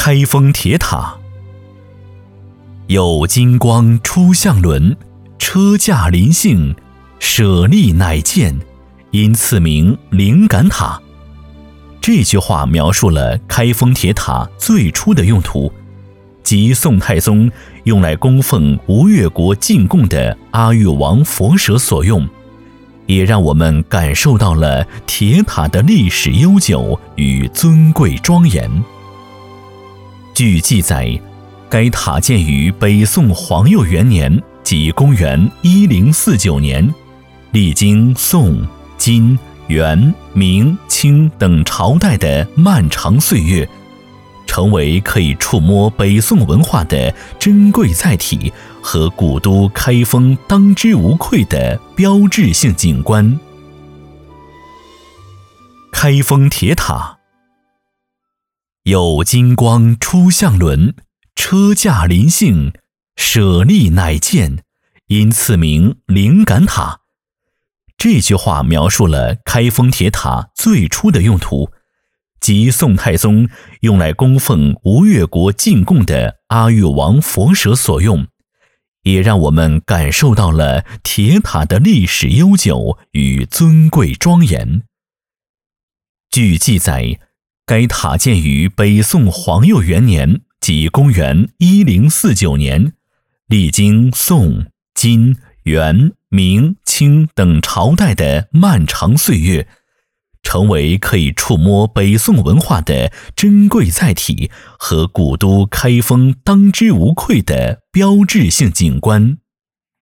开封铁塔。有金光出象轮，车驾临幸，舍利乃见，因赐名灵感塔。这句话描述了开封铁塔最初的用途，即宋太宗用来供奉吴越国进贡的阿育王佛舍所用，也让我们感受到了铁塔的历史悠久与尊贵庄严。据记载，该塔建于北宋皇佑元年，即公元1049年，历经宋、金、元、明、清等朝代的漫长岁月，成为可以触摸北宋文化的珍贵载体和古都开封当之无愧的标志性景观。开封铁塔。有金光出象轮，车驾临幸，舍利乃见，因赐名灵感塔。这句话描述了开封铁塔最初的用途，即宋太宗用来供奉吴越国进贡的阿育王佛舍所用，也让我们感受到了铁塔的历史悠久与尊贵庄严。据记载，该塔建于北宋皇佑元年，即公元1049年，历经宋、金、元、明、清等朝代的漫长岁月，成为可以触摸北宋文化的珍贵载体和古都开封当之无愧的标志性景观。